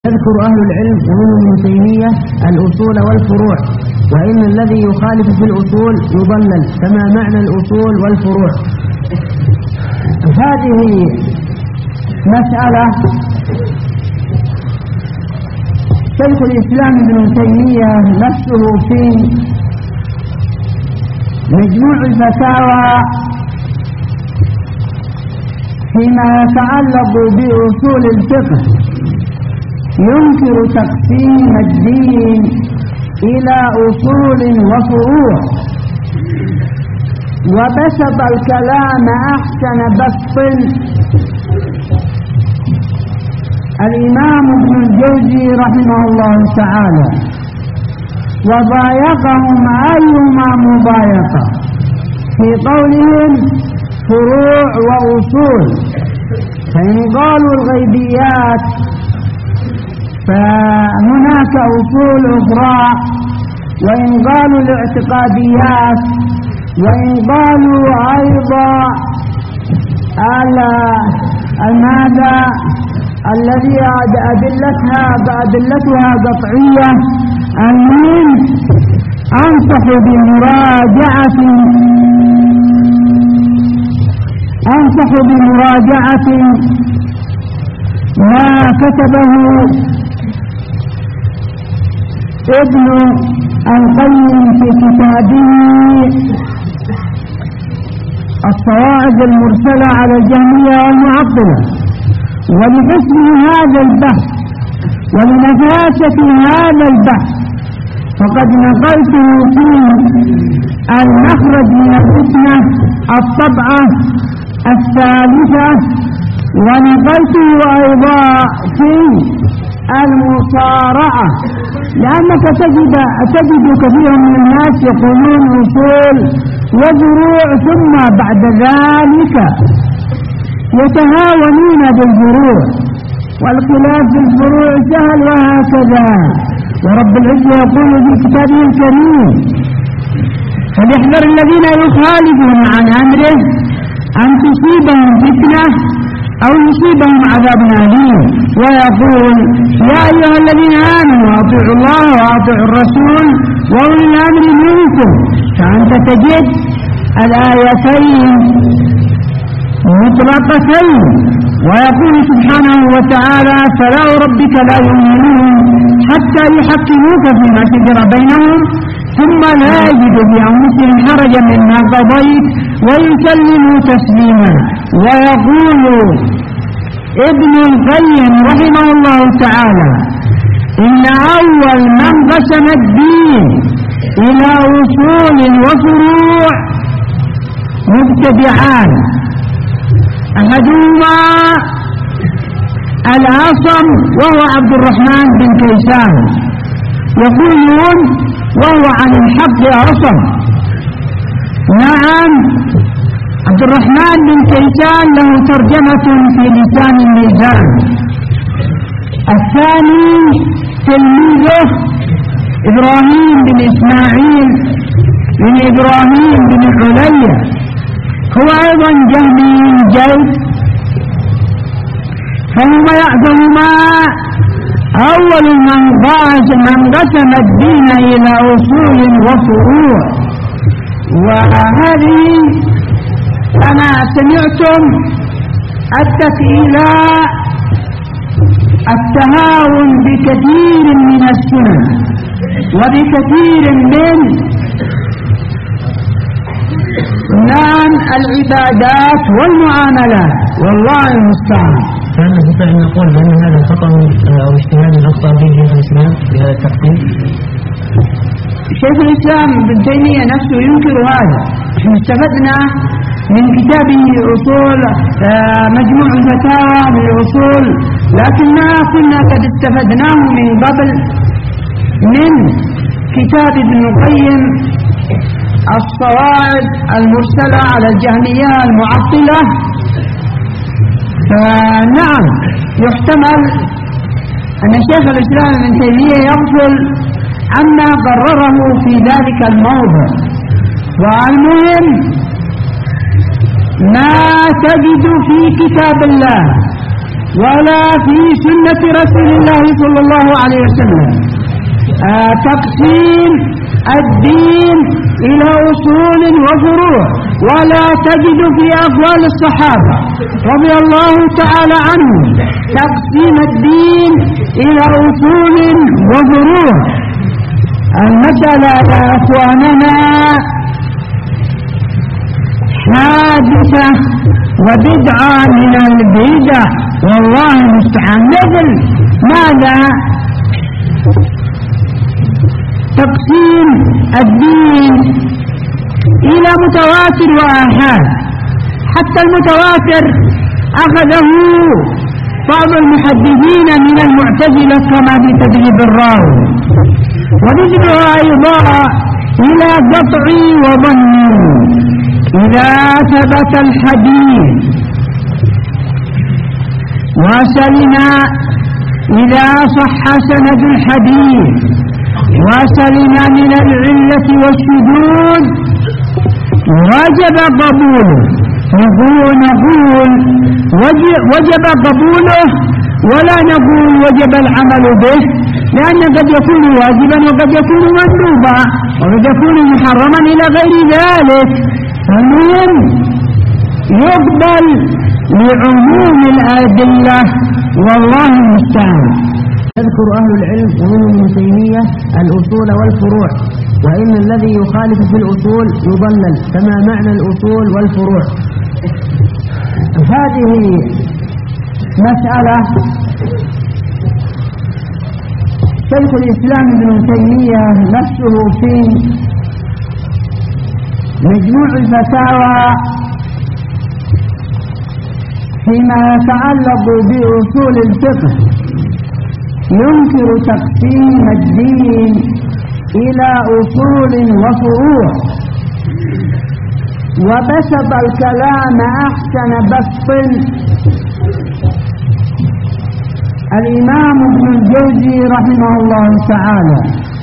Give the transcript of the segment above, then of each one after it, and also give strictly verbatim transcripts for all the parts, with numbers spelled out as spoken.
يذكر أهل العلم ومنهم ابن تيمية الأصول والفروع، وإن الذي يخالف في الأصول يضلل كما معنى الأصول والفروع. هذه مسألة شيخ الإسلام ابن تيمية نفسه في مجموع الفتاوى فيما يتعلق بأصول الفقه ينكر تقسيم الدين إلى أصول وفروع، وبسط الكلام أحسن بسط الإمام ابن الجوزي رحمه الله تعالى، وضايقهم أيما مضايقة في قولهم فروع وأصول. فإن قالوا الغيبيات فهناك أصول أخرى، وإن قالوا الاعتقاديات، وإن قالوا أيضا على المادة الذي أدلتها بأدلتها قطعية. المهم أنصح بمراجعة أنصح بمراجعة ما كتبه ابن القيم في كتابه الصواعق المرسلة على الجهمية والمعطلة. ولحسن هذا البحث ولنفاسة هذا البحث فقد نقلته في المخرج من الفتنة الطبعة الثالثة، ونقلته أيضا في المصارعة، لأنك تجد, تجد كثيرا من الناس يقولون أصول وفروع ثم بعد ذلك يتهاونون بالفروع، والخلاف في الفروع سهل وهكذا. ورب العزة يقول في كتابه الكريم: فليحذر الذين يخالفون عن أمره أن تصيبهم فتنة أو يصيبهم عذاب أليم. ويقول: يا أيها الذين آمنوا أطيعوا الله وأطيعوا الرسول وأولي الأمر منكم. فأنت تجد الآيتين مطلقتين. ويقول سبحانه وتعالى: فلا وربك لا يؤمنون حتى يحكموك فيما شجر بينهم ثم لا يجدوا بأنفسهم حرجا مما قضيت ويسلموا تسليما. ويقول ابن القيم رحمه الله تعالى: إن أول من قسم الدين إلى أصول وفروع مبتدعان، أحدهما الأصم وهو عبد الرحمن بن كيسان، يقولون وهو عن الحق أصم. نعم، عبد الرحمن بن كيسان له ترجمة في لسان الميزان. الثاني تلميذه إبراهيم بن إسماعيل بن إبراهيم بن عليا، هو أيضا جهمي جيد. فهما يعظمهما أول من قسم الدين إلى أصول وفروع. وهذه أنا سمعتم أدت إلى التهاون بكثير من السنن وبكثير من نعم العبادات والمعاملات، والله المستعان. فهل نستطيع أن نقول بأن هذا خطأ أو اجتهاد أخطأ به شيخ الإسلام بهذا التقسيم؟ شيخ الإسلام ابن تيمية نفسه ينكر هذا. نحن استفدنا من كتابه أصول مجموع الفتاوى من الأصول، لكننا كنا قد استفدناه من قبل من كتاب ابن القيم الصواعق المرسلة على الجهمية المعطلة. فنعم يحتمل أن شيخ الإسلام ابن تيمية يغفل عما قرره في ذلك الموضع. والمهم ما تجد في كتاب الله ولا في سنة رسول الله صلى الله عليه وسلم آه تقسيم الدين إلى أصول وفروع، ولا تجد في أقوال الصحابة رضي الله تعالى عنهم تقسيم الدين إلى أصول وفروع. المسألة يا أخواننا حادثة وبدعة من البدع، والله المستعان. مثل ماذا؟ تقسيم الدين إلى متواتر وآحاد. حتى المتواتر أخذه بعض المحدثين من المعتزلة كما في تدريب الراوي، ونجدها أيضا إلى قطع وظن. إذا ثبت الحديث وسلنا، إذا صح سند الحديث وسلنا من العلة والشذوذ وجب قبوله. نقول نقول وجب قبوله ولا نقول وجب العمل به، لأن قد يكون واجبا وقد يكون مندوبا وقد يكون محرما إلى غير ذلك. فالمهم يقبل لعموم الأدلة، والله المستعان. يذكر أهل العلم ومنهم ابن تيمية الأصول والفروع، وإن الذي يخالف في الأصول يضلل، كما معنى الأصول والفروع. هذه مسألة شيخ الإسلام ابن تيمية نفسه في مجموع الفتاوى فيما يتعلق بأصول الفقه ينكر تقسيم الدين إلى أصول وفروع، وبسط الكلام أحسن بسط الإمام ابن الجوزي رحمه الله تعالى،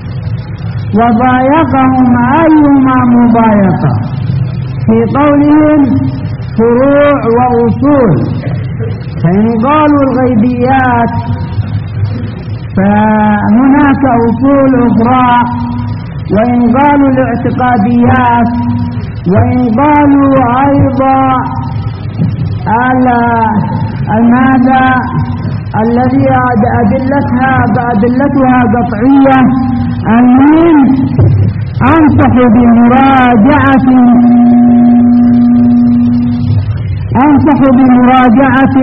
وضايقهم أيما مضايقة في قولهم فروع وأصول. فإن قالوا الغيبيات فهناك أصول أخرى، وإن قالوا الاعتقاديات، وإن قالوا أيضا على الماذا الذي أدلتها بأدلتها قطعية. المهم أنصح بمراجعة أنصح بمراجعة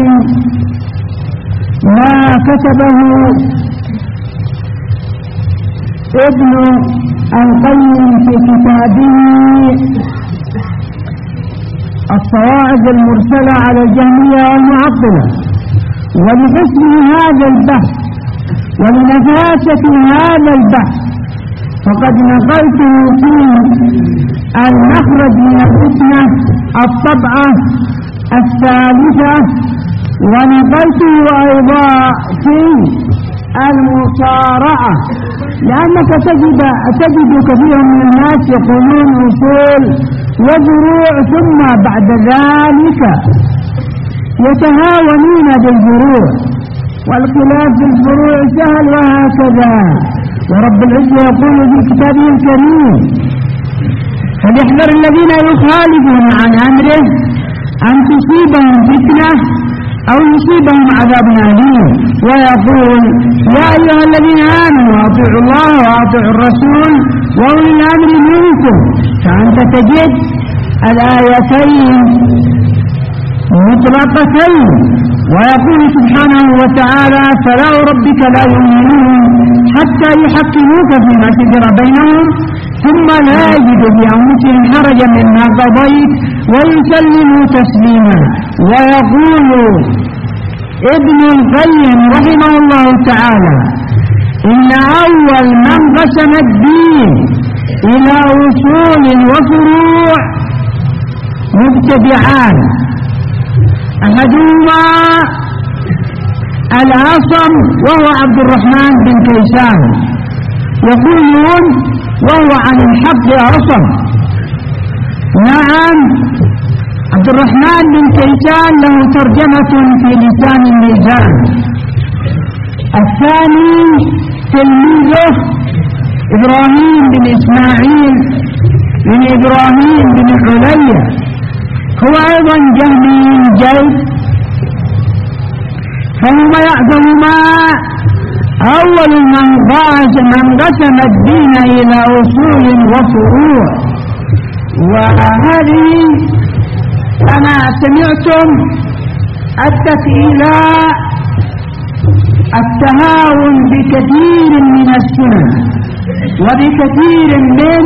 ما كتبه ابن القيم في كتابه الصواعق المرسلة على الجهمية والمعطلة. ولحسن هذا البحث ولنفاسة هذا البحث فقد نقلته في المخرج من الفتنة الطبعة الثالثة، ونقلته أيضا في المصارعة، لأنك تجد تجد كثيرا من الناس يقولون أصول وفروع ثم بعد ذلك يتهاونون بالفروع، والخلاف في الفروع سهل وهكذا. ورب العزة يقول في كتابه الكريم: فليحذر الذين يخالفون عن أمره أن تصيبهم فتنة أو يصيبهم عذاب أليم. ويقول: يا أيها الذين آمنوا أطيعوا الله وأطيعوا الرسول وأولي الأمر منكم. فأنت تجد الآيتين مطلقتين. ويقول سبحانه وتعالى: فلا وربك لا يؤمنون حتى يحكموك فيما شجر بينهم ثم لا يجدوا بأنفسهم حرجا مما قضيت ويسلموا تسليما. ويقول ابن القيم رحمه الله تعالى: إن أول من قسم الدين إلى أصول وفروع مبتدعان، أحدهما الأصم وهو عبد الرحمن بن كيسان، يقولون وهو عن الحق أصم. نعم، عبد الرحمن بن كيسان له ترجمة في لسان الميزان. الثاني تلميذه إبراهيم بن إسماعيل بن إبراهيم بن علية، هو أيضا جهمي جيد، فهما يعظمهما أول من قسم الدين إلى أصول وفروع. وهذه أنا سمعتم أدت إلى التهاون بكثير من السنن وبكثير من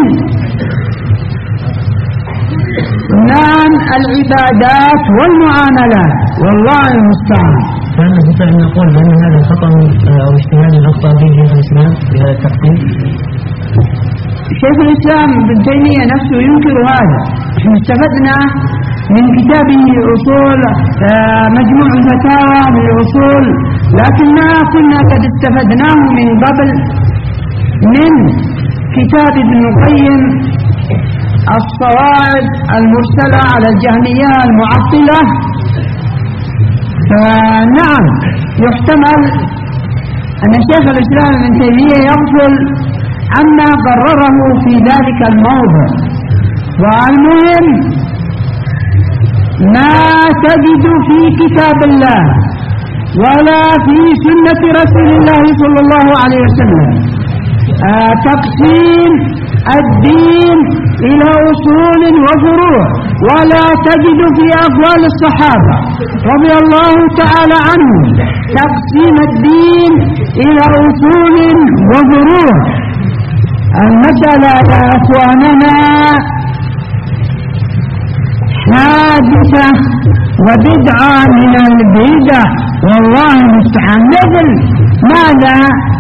سنن العبادات والمعاملات، والله المستعان. فهل نستطيع أن نقول بأن هذا خطأ أو اجتهاد أخطأ به شيخ الإسلام بهذا التقسيم؟ شيخ الإسلام ابن تيمية نفسه ينكر هذا. استفدنا من كتابه أصول مجموع الفتاوى من الأصول، لكننا كنا قد استفدناه من قبل من كتاب ابن القيم الصواعق المرسلة على الجهمية المعطلة. فنعم يحتمل أن شيخ الإسلام ابن تيمية يغفل عما قرره في ذلك الموضع. والمهم ما تجد في كتاب الله ولا في سنة رسول الله صلى الله عليه وسلم آه تقسيم الدين إلى أصول وفروع، ولا تجد في أقوال الصحابة رضي الله تعالى عنهم تقسيم الدين إلى أصول وفروع. المسألة يا أخواننا حادثة وبدعة من البدع، والله المستعان. مثل ماذا؟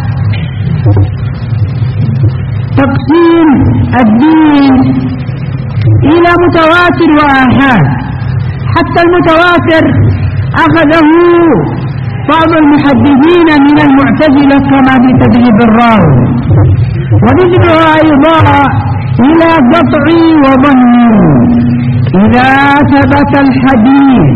تقسيم الدين إلى متواتر وآحاد. حتى المتواتر أخذه بعض المحدثين من المعتزلة كما في تدريب الراوي، ومثلها أيضا إلى قطع وظن. إذا ثبت الحديث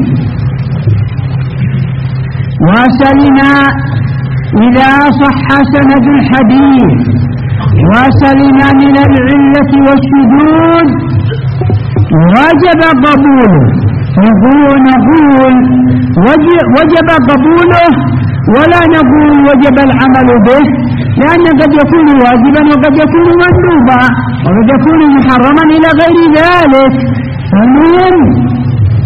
وسلنا، إذا صح سند الحديث وسلنا من العلة والشذوذ وجب قبوله. نقول نقول وجب قبوله ولا نقول وجب العمل به، لأن قد يكون واجبا وقد يكون مندوبا وقد يكون محرما إلى غير ذلك. فالمهم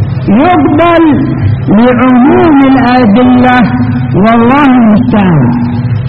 يقبل لعموم الأدلة، والله المستعان.